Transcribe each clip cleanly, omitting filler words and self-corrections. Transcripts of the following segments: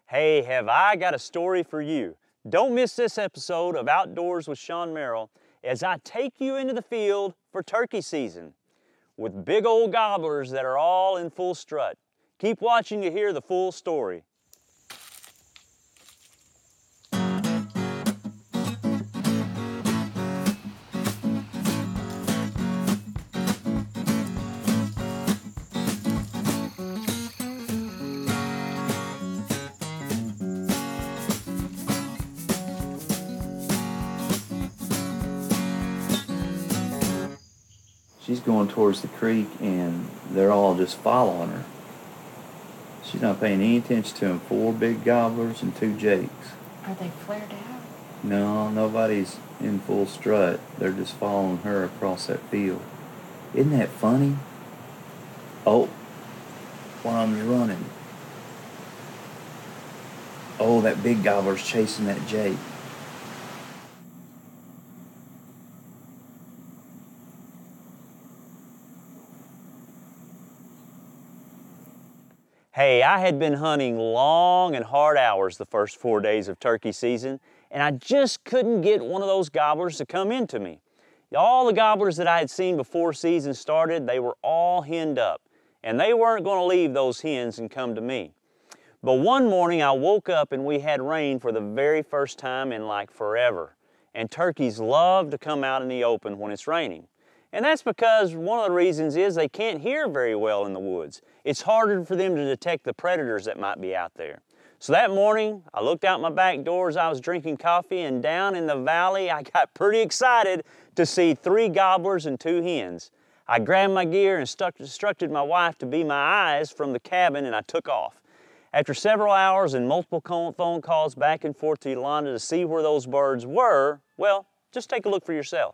Hey, have I got a story for you. Don't miss this episode of Outdoors with Sean Merrill as I take you into the field for turkey season with big old gobblers that are all in full strut. Keep watching to hear the full story. She's going towards the creek and they're all just following her. She's not paying any attention to them. 4 big gobblers and 2 jakes. Are they flared out? No, nobody's in full strut. They're just following her across that field. Isn't that funny? Oh, one of them's running. Oh, that big gobbler's chasing that jake. Hey, I had been hunting long and hard hours the first 4 days of turkey season, and I just couldn't get one of those gobblers to come into me. All the gobblers that I had seen before season started, they were all henned up, and they weren't going to leave those hens and come to me. But one morning I woke up and we had rain for the very first time in like forever, and turkeys love to come out in the open when it's raining. And that's because one of the reasons is they can't hear very well in the woods. It's harder for them to detect the predators that might be out there. So that morning, I looked out my back door as I was drinking coffee, and down in the valley, I got pretty excited to see 3 gobblers and 2 hens. I grabbed my gear and instructed my wife to be my eyes from the cabin, and I took off. After several hours and multiple phone calls back and forth to Yolanda to see where those birds were, well, just take a look for yourself.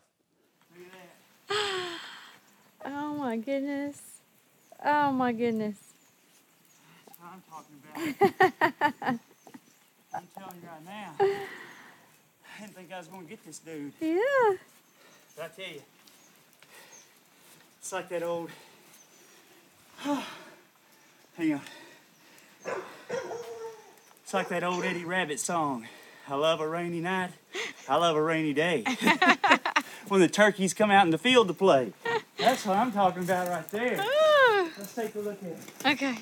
Oh my goodness. Oh my goodness. That's what I'm talking about. I'm telling you right now, I didn't think I was going to get this dude. Yeah. But I tell you, it's like that old, hang on. It's like that old Eddie Rabbit song. I love a rainy night, I love a rainy day. When the turkeys come out in the field to play. That's what I'm talking about right there. Let's take a look at it. Okay.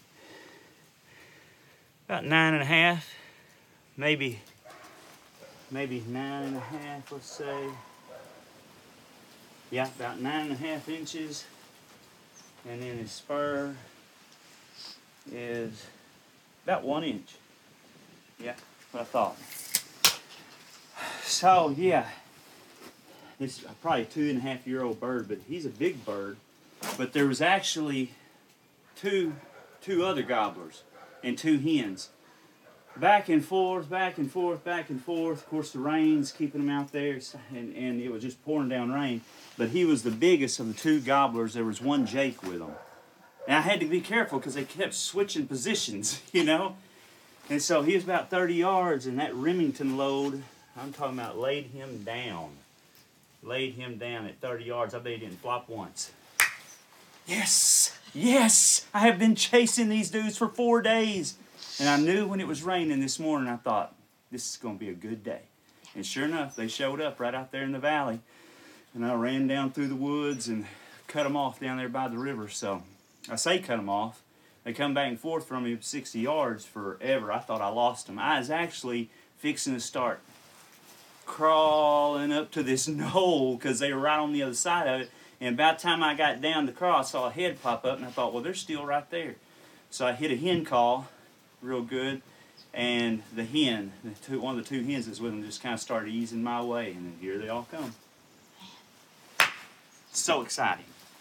About 9.5, maybe 9.5, let's say. Yeah, about 9.5 inches. And then his spur is about 1 inch. Yeah, that's what I thought. So, yeah. It's probably a 2.5-year-old bird, but he's a big bird. But there was actually two other gobblers and 2 hens. Back and forth, back and forth, back and forth. Of course, the rain's keeping them out there, and it was just pouring down rain. But he was the biggest of the 2 gobblers. There was 1 jake with him. And I had to be careful because they kept switching positions, you know. And so he was about 30 yards, and that Remington load, I'm talking about, laid him down. Laid him down at 30 yards. I bet he didn't flop once. Yes! Yes! I have been chasing these dudes for 4 days. And I knew when it was raining this morning, I thought, this is going to be a good day. And sure enough, they showed up right out there in the valley. And I ran down through the woods and cut them off down there by the river. So I say cut them off. They come back and forth from me 60 yards forever. I thought I lost them. I was actually fixing to start crawling up to this knoll because they were right on the other side of it. And about the time I got down the crawl, I saw a head pop up, and I thought, well, they're still right there. So I hit a hen call real good, and the hen, one of the 2 hens that's with them, just kind of started easing my way, and then here they all come. So exciting.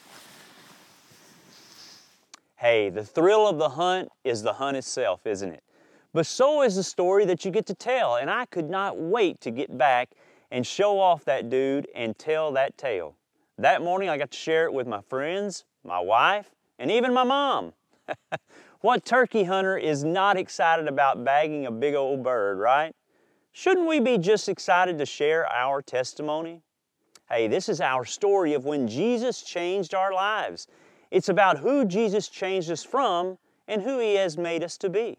Hey, the thrill of the hunt is the hunt itself, isn't it? But so is the story that you get to tell, and I could not wait to get back and show off that dude and tell that tale. That morning I got to share it with my friends, my wife, and even my mom. What turkey hunter is not excited about bagging a big old bird, right? Shouldn't we be just excited to share our testimony? Hey, this is our story of when Jesus changed our lives. It's about who Jesus changed us from and who He has made us to be.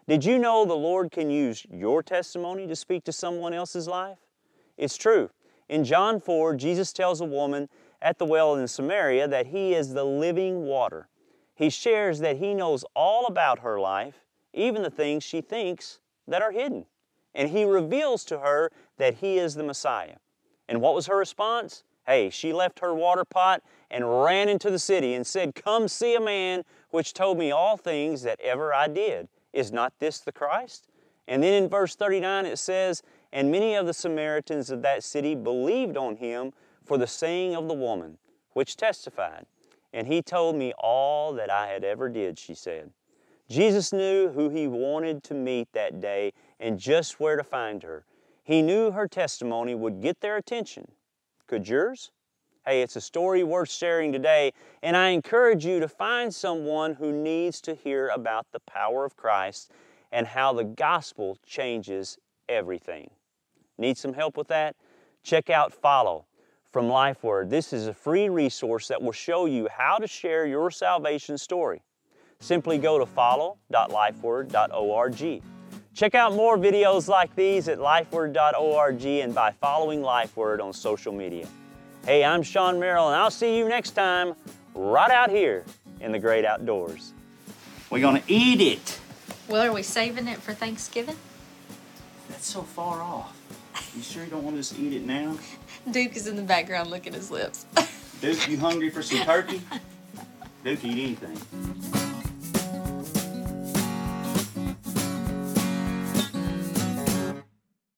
Did you know the Lord can use your testimony to speak to someone else's life? It's true. In John 4, Jesus tells a woman at the well in Samaria that He is the living water. He shares that He knows all about her life, even the things she thinks that are hidden. And He reveals to her that He is the Messiah. And what was her response? Hey, she left her water pot and ran into the city and said, "Come see a man which told me all things that ever I did. Is not this the Christ?" And then in verse 39 it says, "And many of the Samaritans of that city believed on Him for the saying of the woman, which testified. And He told me all that I had ever did," she said. Jesus knew who He wanted to meet that day and just where to find her. He knew her testimony would get their attention. Could yours? Hey, it's a story worth sharing today, and I encourage you to find someone who needs to hear about the power of Christ and how the gospel changes everything. Need some help with that? Check out Follow from LifeWord. This is a free resource that will show you how to share your salvation story. Simply go to follow.lifeword.org. Check out more videos like these at lifeword.org and by following LifeWord on social media. Hey, I'm Sean Merrill, and I'll see you next time right out here in the great outdoors. We're going to eat it. Well, are we saving it for Thanksgiving? That's so far off. You sure you don't want us to eat it now? Duke is in the background licking his lips. Duke, you hungry for some turkey? Duke, eat anything.